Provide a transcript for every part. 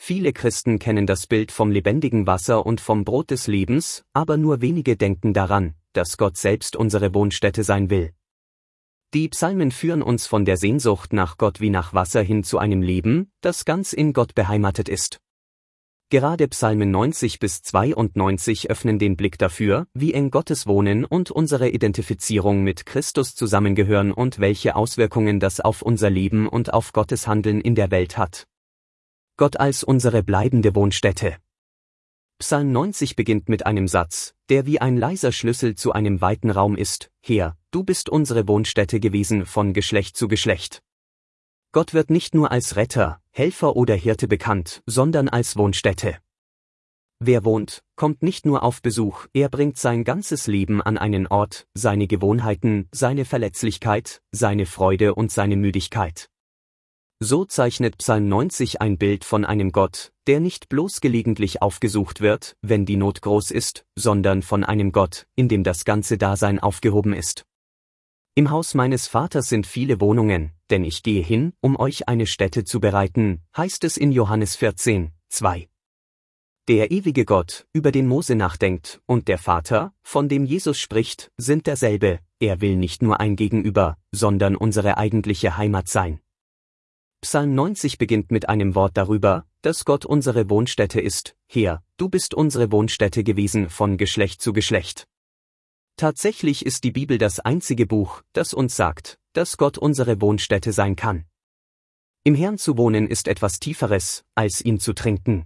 Viele Christen kennen das Bild vom lebendigen Wasser und vom Brot des Lebens, aber nur wenige denken daran, dass Gott selbst unsere Wohnstätte sein will. Die Psalmen führen uns von der Sehnsucht nach Gott wie nach Wasser hin zu einem Leben, das ganz in Gott beheimatet ist. Gerade Psalmen 90 bis 92 öffnen den Blick dafür, wie eng Gottes Wohnen und unsere Identifizierung mit Christus zusammengehören und welche Auswirkungen das auf unser Leben und auf Gottes Handeln in der Welt hat. Gott als unsere bleibende Wohnstätte. Psalm 90 beginnt mit einem Satz, der wie ein leiser Schlüssel zu einem weiten Raum ist: Herr, du bist unsere Wohnstätte gewesen von Geschlecht zu Geschlecht. Gott wird nicht nur als Retter, Helfer oder Hirte bekannt, sondern als Wohnstätte. Wer wohnt, kommt nicht nur auf Besuch, er bringt sein ganzes Leben an einen Ort, seine Gewohnheiten, seine Verletzlichkeit, seine Freude und seine Müdigkeit. So zeichnet Psalm 90 ein Bild von einem Gott, der nicht bloß gelegentlich aufgesucht wird, wenn die Not groß ist, sondern von einem Gott, in dem das ganze Dasein aufgehoben ist. Im Haus meines Vaters sind viele Wohnungen, denn ich gehe hin, um euch eine Stätte zu bereiten, heißt es in Johannes 14, 2. Der ewige Gott, über den Mose nachdenkt, und der Vater, von dem Jesus spricht, sind derselbe. Er will nicht nur ein Gegenüber, sondern unsere eigentliche Heimat sein. Psalm 90 beginnt mit einem Wort darüber, dass Gott unsere Wohnstätte ist: Herr, du bist unsere Wohnstätte gewesen von Geschlecht zu Geschlecht. Tatsächlich ist die Bibel das einzige Buch, das uns sagt, dass Gott unsere Wohnstätte sein kann. Im Herrn zu wohnen ist etwas Tieferes, als ihn zu trinken.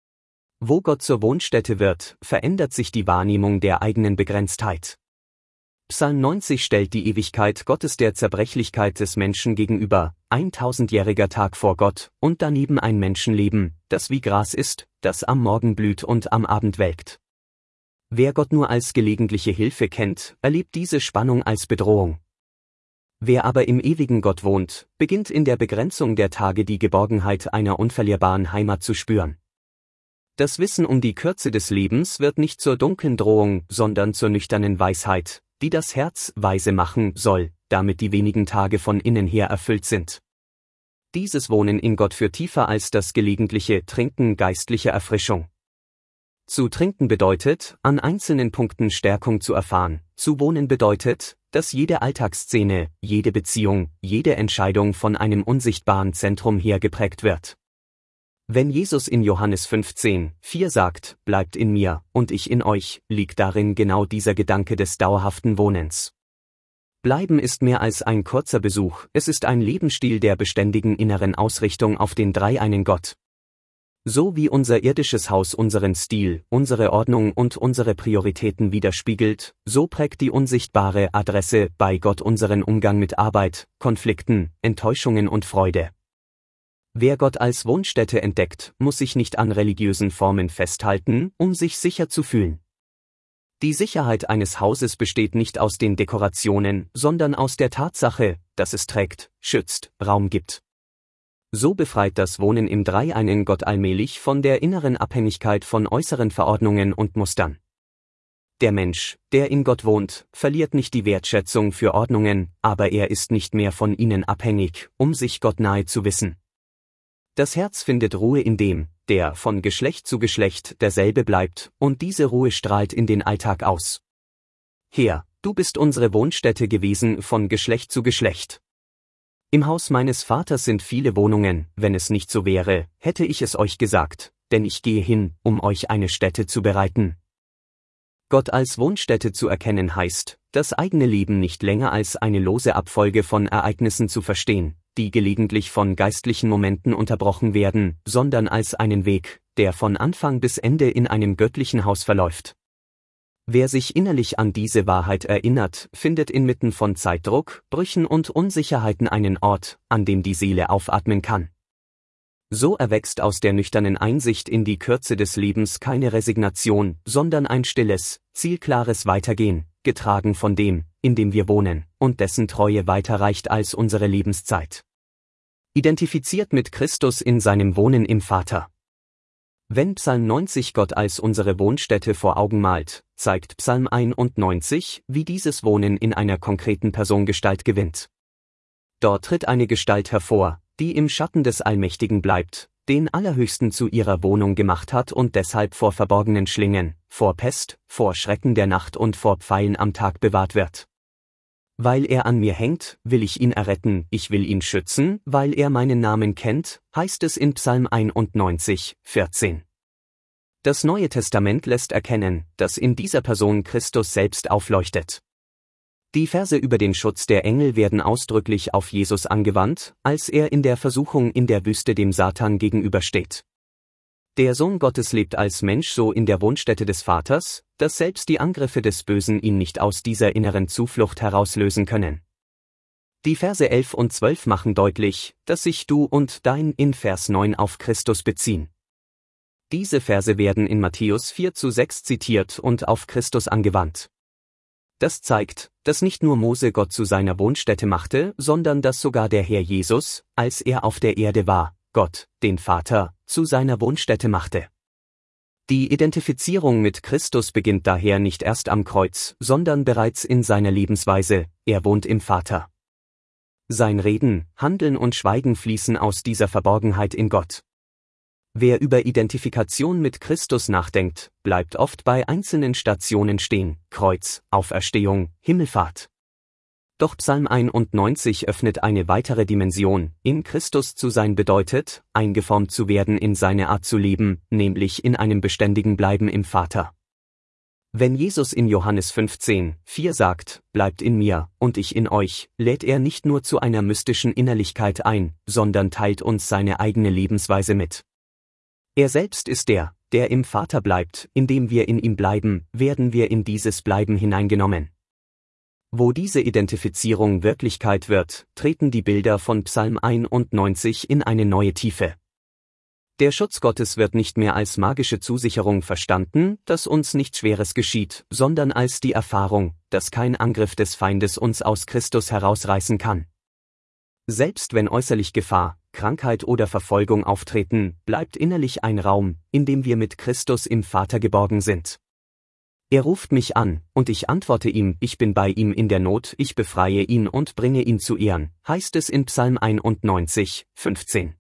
Wo Gott zur Wohnstätte wird, verändert sich die Wahrnehmung der eigenen Begrenztheit. Psalm 90 stellt die Ewigkeit Gottes der Zerbrechlichkeit des Menschen gegenüber, 1000-jähriger Tag vor Gott, und daneben ein Menschenleben, das wie Gras ist, das am Morgen blüht und am Abend welkt. Wer Gott nur als gelegentliche Hilfe kennt, erlebt diese Spannung als Bedrohung. Wer aber im ewigen Gott wohnt, beginnt in der Begrenzung der Tage die Geborgenheit einer unverlierbaren Heimat zu spüren. Das Wissen um die Kürze des Lebens wird nicht zur dunklen Drohung, sondern zur nüchternen Weisheit, die das Herz weise machen soll, damit die wenigen Tage von innen her erfüllt sind. Dieses Wohnen in Gott führt tiefer als das gelegentliche Trinken geistlicher Erfrischung. Zu trinken bedeutet, an einzelnen Punkten Stärkung zu erfahren. Zu wohnen bedeutet, dass jede Alltagsszene, jede Beziehung, jede Entscheidung von einem unsichtbaren Zentrum her geprägt wird. Wenn Jesus in Johannes 15, 4 sagt, bleibt in mir, und ich in euch, liegt darin genau dieser Gedanke des dauerhaften Wohnens. Bleiben ist mehr als ein kurzer Besuch, es ist ein Lebensstil der beständigen inneren Ausrichtung auf den dreieinen Gott. So wie unser irdisches Haus unseren Stil, unsere Ordnung und unsere Prioritäten widerspiegelt, so prägt die unsichtbare Adresse bei Gott unseren Umgang mit Arbeit, Konflikten, Enttäuschungen und Freude. Wer Gott als Wohnstätte entdeckt, muss sich nicht an religiösen Formen festhalten, um sich sicher zu fühlen. Die Sicherheit eines Hauses besteht nicht aus den Dekorationen, sondern aus der Tatsache, dass es trägt, schützt, Raum gibt. So befreit das Wohnen im dreieinen Gott allmählich von der inneren Abhängigkeit von äußeren Verordnungen und Mustern. Der Mensch, der in Gott wohnt, verliert nicht die Wertschätzung für Ordnungen, aber er ist nicht mehr von ihnen abhängig, um sich Gott nahe zu wissen. Das Herz findet Ruhe in dem, der von Geschlecht zu Geschlecht derselbe bleibt, und diese Ruhe strahlt in den Alltag aus. Herr, du bist unsere Wohnstätte gewesen von Geschlecht zu Geschlecht. Im Haus meines Vaters sind viele Wohnungen, wenn es nicht so wäre, hätte ich es euch gesagt, denn ich gehe hin, um euch eine Stätte zu bereiten. Gott als Wohnstätte zu erkennen heißt, das eigene Leben nicht länger als eine lose Abfolge von Ereignissen zu verstehen, die gelegentlich von geistlichen Momenten unterbrochen werden, sondern als einen Weg, der von Anfang bis Ende in einem göttlichen Haus verläuft. Wer sich innerlich an diese Wahrheit erinnert, findet inmitten von Zeitdruck, Brüchen und Unsicherheiten einen Ort, an dem die Seele aufatmen kann. So erwächst aus der nüchternen Einsicht in die Kürze des Lebens keine Resignation, sondern ein stilles, zielklares Weitergehen, getragen von dem, in dem wir wohnen, und dessen Treue weiter reicht als unsere Lebenszeit. Identifiziert mit Christus in seinem Wohnen im Vater. Wenn Psalm 90 Gott als unsere Wohnstätte vor Augen malt, zeigt Psalm 91, wie dieses Wohnen in einer konkreten Person Gestalt gewinnt. Dort tritt eine Gestalt hervor, die im Schatten des Allmächtigen bleibt, den Allerhöchsten zu ihrer Wohnung gemacht hat und deshalb vor verborgenen Schlingen, vor Pest, vor Schrecken der Nacht und vor Pfeilen am Tag bewahrt wird. Weil er an mir hängt, will ich ihn erretten, ich will ihn schützen, weil er meinen Namen kennt, heißt es in Psalm 91, 14. Das Neue Testament lässt erkennen, dass in dieser Person Christus selbst aufleuchtet. Die Verse über den Schutz der Engel werden ausdrücklich auf Jesus angewandt, als er in der Versuchung in der Wüste dem Satan gegenübersteht. Der Sohn Gottes lebt als Mensch so in der Wohnstätte des Vaters, dass selbst die Angriffe des Bösen ihn nicht aus dieser inneren Zuflucht herauslösen können. Die Verse 11 und 12 machen deutlich, dass sich du und dein in Vers 9 auf Christus beziehen. Diese Verse werden in Matthäus 4:6 zitiert und auf Christus angewandt. Das zeigt, dass nicht nur Mose Gott zu seiner Wohnstätte machte, sondern dass sogar der Herr Jesus, als er auf der Erde war, Gott, den Vater, zu seiner Wohnstätte machte. Die Identifizierung mit Christus beginnt daher nicht erst am Kreuz, sondern bereits in seiner Lebensweise, er wohnt im Vater. Sein Reden, Handeln und Schweigen fließen aus dieser Verborgenheit in Gott. Wer über Identifikation mit Christus nachdenkt, bleibt oft bei einzelnen Stationen stehen, Kreuz, Auferstehung, Himmelfahrt. Doch Psalm 91 öffnet eine weitere Dimension, in Christus zu sein bedeutet, eingeformt zu werden in seine Art zu leben, nämlich in einem beständigen Bleiben im Vater. Wenn Jesus in Johannes 15,4 sagt, bleibt in mir, und ich in euch, lädt er nicht nur zu einer mystischen Innerlichkeit ein, sondern teilt uns seine eigene Lebensweise mit. Er selbst ist der im Vater bleibt, indem wir in ihm bleiben, werden wir in dieses Bleiben hineingenommen. Wo diese Identifizierung Wirklichkeit wird, treten die Bilder von Psalm 91 in eine neue Tiefe. Der Schutz Gottes wird nicht mehr als magische Zusicherung verstanden, dass uns nichts Schweres geschieht, sondern als die Erfahrung, dass kein Angriff des Feindes uns aus Christus herausreißen kann. Selbst wenn äußerlich Gefahr, Krankheit oder Verfolgung auftreten, bleibt innerlich ein Raum, in dem wir mit Christus im Vater geborgen sind. Er ruft mich an, und ich antworte ihm, ich bin bei ihm in der Not, ich befreie ihn und bringe ihn zu Ehren, heißt es in Psalm 91, 15.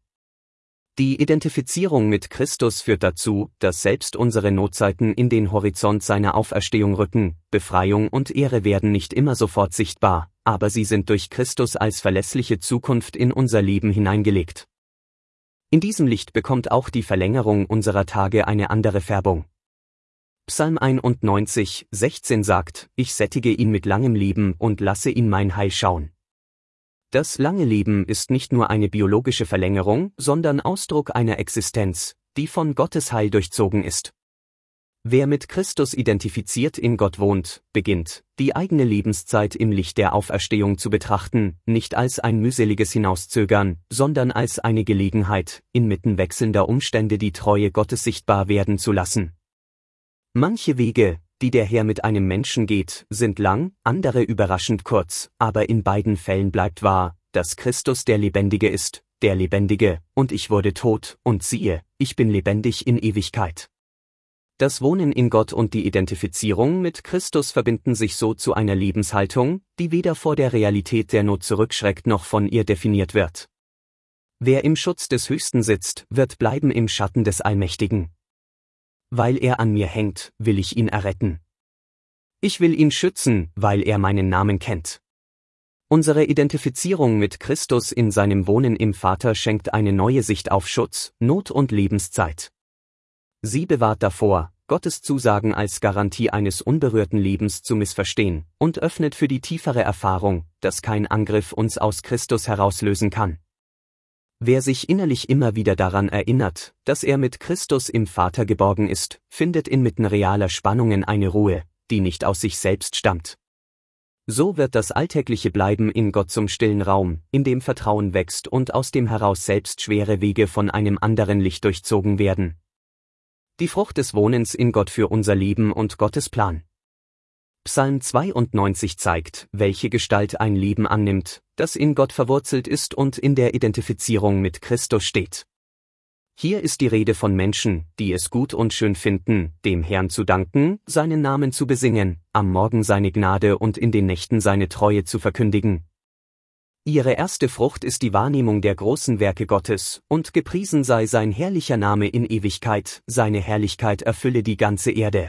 Die Identifizierung mit Christus führt dazu, dass selbst unsere Notzeiten in den Horizont seiner Auferstehung rücken, Befreiung und Ehre werden nicht immer sofort sichtbar, aber sie sind durch Christus als verlässliche Zukunft in unser Leben hineingelegt. In diesem Licht bekommt auch die Verlängerung unserer Tage eine andere Färbung. Psalm 91, 16 sagt, ich sättige ihn mit langem Leben und lasse ihn mein Heil schauen. Das lange Leben ist nicht nur eine biologische Verlängerung, sondern Ausdruck einer Existenz, die von Gottes Heil durchzogen ist. Wer mit Christus identifiziert in Gott wohnt, beginnt, die eigene Lebenszeit im Licht der Auferstehung zu betrachten, nicht als ein mühseliges Hinauszögern, sondern als eine Gelegenheit, inmitten wechselnder Umstände die Treue Gottes sichtbar werden zu lassen. Manche Wege, die der Herr mit einem Menschen geht, sind lang, andere überraschend kurz, aber in beiden Fällen bleibt wahr, dass Christus der Lebendige ist, der Lebendige, und ich wurde tot, und siehe, ich bin lebendig in Ewigkeit. Das Wohnen in Gott und die Identifizierung mit Christus verbinden sich so zu einer Lebenshaltung, die weder vor der Realität der Not zurückschreckt noch von ihr definiert wird. Wer im Schutz des Höchsten sitzt, wird bleiben im Schatten des Allmächtigen. Weil er an mir hängt, will ich ihn erretten. Ich will ihn schützen, weil er meinen Namen kennt. Unsere Identifizierung mit Christus in seinem Wohnen im Vater schenkt eine neue Sicht auf Schutz, Not und Lebenszeit. Sie bewahrt davor, Gottes Zusagen als Garantie eines unberührten Lebens zu missverstehen, und öffnet für die tiefere Erfahrung, dass kein Angriff uns aus Christus herauslösen kann. Wer sich innerlich immer wieder daran erinnert, dass er mit Christus im Vater geborgen ist, findet inmitten realer Spannungen eine Ruhe, die nicht aus sich selbst stammt. So wird das alltägliche Bleiben in Gott zum stillen Raum, in dem Vertrauen wächst und aus dem heraus selbst schwere Wege von einem anderen Licht durchzogen werden. Die Frucht des Wohnens in Gott für unser Leben und Gottes Plan. Psalm 92 zeigt, welche Gestalt ein Leben annimmt, das in Gott verwurzelt ist und in der Identifizierung mit Christus steht. Hier ist die Rede von Menschen, die es gut und schön finden, dem Herrn zu danken, seinen Namen zu besingen, am Morgen seine Gnade und in den Nächten seine Treue zu verkündigen. Ihre erste Frucht ist die Wahrnehmung der großen Werke Gottes, und gepriesen sei sein herrlicher Name in Ewigkeit, seine Herrlichkeit erfülle die ganze Erde.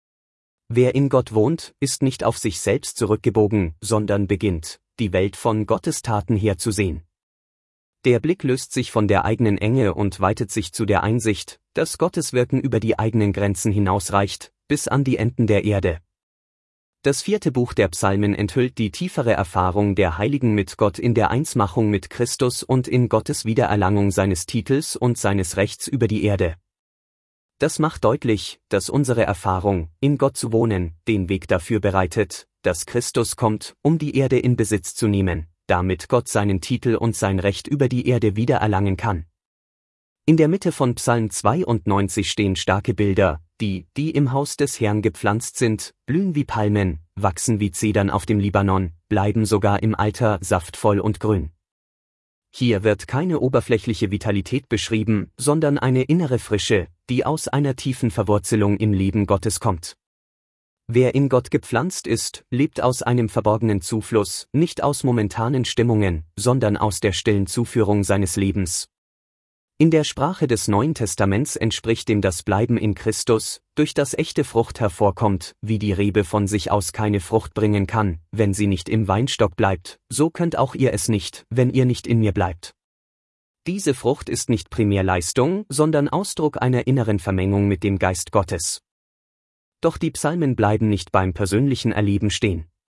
Wer in Gott wohnt, ist nicht auf sich selbst zurückgebogen, sondern beginnt, die Welt von Gottes Taten her zu sehen. Der Blick löst sich von der eigenen Enge und weitet sich zu der Einsicht, dass Gottes Wirken über die eigenen Grenzen hinausreicht, bis an die Enden der Erde. Das 4. Buch der Psalmen enthüllt die tiefere Erfahrung der Heiligen mit Gott in der Einsmachung mit Christus und in Gottes Wiedererlangung seines Titels und seines Rechts über die Erde. Das macht deutlich, dass unsere Erfahrung, in Gott zu wohnen, den Weg dafür bereitet, dass Christus kommt, um die Erde in Besitz zu nehmen, damit Gott seinen Titel und sein Recht über die Erde wiedererlangen kann. In der Mitte von Psalm 92 stehen starke Bilder, die im Haus des Herrn gepflanzt sind, blühen wie Palmen, wachsen wie Zedern auf dem Libanon, bleiben sogar im Alter saftvoll und grün. Hier wird keine oberflächliche Vitalität beschrieben, sondern eine innere Frische, die aus einer tiefen Verwurzelung im Leben Gottes kommt. Wer in Gott gepflanzt ist, lebt aus einem verborgenen Zufluss, nicht aus momentanen Stimmungen, sondern aus der stillen Zuführung seines Lebens. In der Sprache des Neuen Testaments entspricht dem das Bleiben in Christus, durch das echte Frucht hervorkommt, wie die Rebe von sich aus keine Frucht bringen kann, wenn sie nicht im Weinstock bleibt, so könnt auch ihr es nicht, wenn ihr nicht in mir bleibt. Diese Frucht ist nicht Primärleistung, sondern Ausdruck einer inneren Vermengung mit dem Geist Gottes. Doch die Psalmen bleiben nicht beim persönlichen Erleben stehen.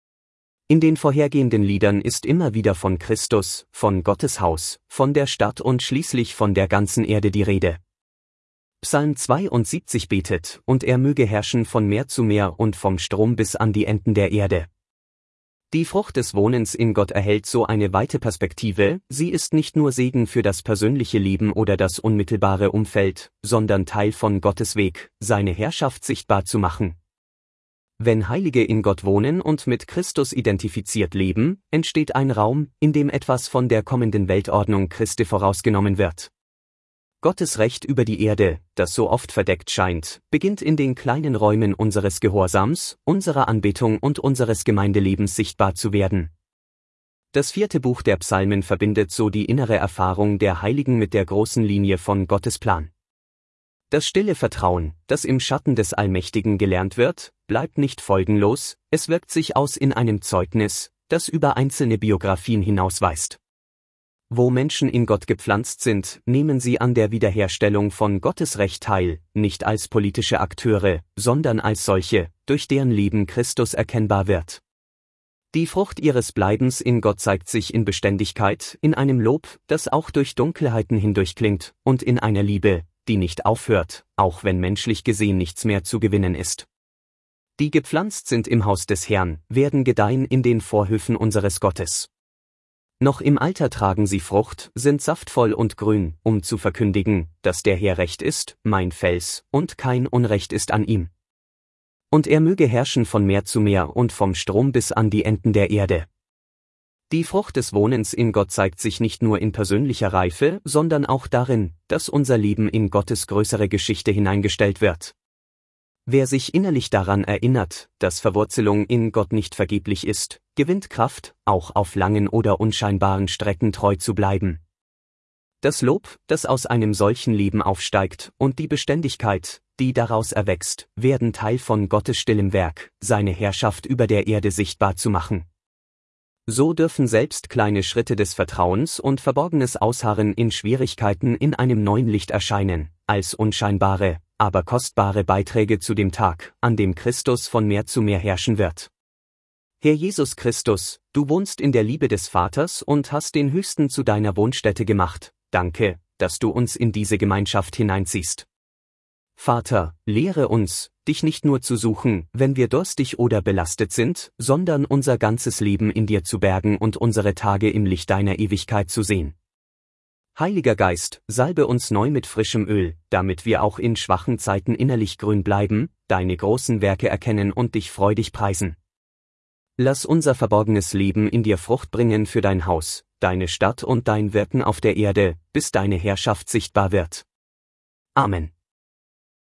In den vorhergehenden Liedern ist immer wieder von Christus, von Gottes Haus, von der Stadt und schließlich von der ganzen Erde die Rede. Psalm 72 betet, und er möge herrschen von Meer zu Meer und vom Strom bis an die Enden der Erde. Die Frucht des Wohnens in Gott erhält so eine weite Perspektive, sie ist nicht nur Segen für das persönliche Leben oder das unmittelbare Umfeld, sondern Teil von Gottes Weg, seine Herrschaft sichtbar zu machen. Wenn Heilige in Gott wohnen und mit Christus identifiziert leben, entsteht ein Raum, in dem etwas von der kommenden Weltordnung Christi vorausgenommen wird. Gottes Recht über die Erde, das so oft verdeckt scheint, beginnt in den kleinen Räumen unseres Gehorsams, unserer Anbetung und unseres Gemeindelebens sichtbar zu werden. Das 4. Buch der Psalmen verbindet so die innere Erfahrung der Heiligen mit der großen Linie von Gottes Plan. Das stille Vertrauen, das im Schatten des Allmächtigen gelernt wird, bleibt nicht folgenlos, es wirkt sich aus in einem Zeugnis, das über einzelne Biografien hinausweist. Wo Menschen in Gott gepflanzt sind, nehmen sie an der Wiederherstellung von Gottes Recht teil, nicht als politische Akteure, sondern als solche, durch deren Leben Christus erkennbar wird. Die Frucht ihres Bleibens in Gott zeigt sich in Beständigkeit, in einem Lob, das auch durch Dunkelheiten hindurchklingt, und in einer Liebe, die nicht aufhört, auch wenn menschlich gesehen nichts mehr zu gewinnen ist. Die gepflanzt sind im Haus des Herrn, werden gedeihen in den Vorhöfen unseres Gottes. Noch im Alter tragen sie Frucht, sind saftvoll und grün, um zu verkündigen, dass der Herr recht ist, mein Fels, und kein Unrecht ist an ihm. Und er möge herrschen von Meer zu Meer und vom Strom bis an die Enden der Erde. Die Frucht des Wohnens in Gott zeigt sich nicht nur in persönlicher Reife, sondern auch darin, dass unser Leben in Gottes größere Geschichte hineingestellt wird. Wer sich innerlich daran erinnert, dass Verwurzelung in Gott nicht vergeblich ist, gewinnt Kraft, auch auf langen oder unscheinbaren Strecken treu zu bleiben. Das Lob, das aus einem solchen Leben aufsteigt, und die Beständigkeit, die daraus erwächst, werden Teil von Gottes stillem Werk, seine Herrschaft über der Erde sichtbar zu machen. So dürfen selbst kleine Schritte des Vertrauens und verborgenes Ausharren in Schwierigkeiten in einem neuen Licht erscheinen, als unscheinbare, aber kostbare Beiträge zu dem Tag, an dem Christus von Meer zu Meer herrschen wird. Herr Jesus Christus, du wohnst in der Liebe des Vaters und hast den Höchsten zu deiner Wohnstätte gemacht, danke, dass du uns in diese Gemeinschaft hineinziehst. Vater, lehre uns, dich nicht nur zu suchen, wenn wir durstig oder belastet sind, sondern unser ganzes Leben in dir zu bergen und unsere Tage im Licht deiner Ewigkeit zu sehen. Heiliger Geist, salbe uns neu mit frischem Öl, damit wir auch in schwachen Zeiten innerlich grün bleiben, deine großen Werke erkennen und dich freudig preisen. Lass unser verborgenes Leben in dir Frucht bringen für dein Haus, deine Stadt und dein Wirken auf der Erde, bis deine Herrschaft sichtbar wird. Amen.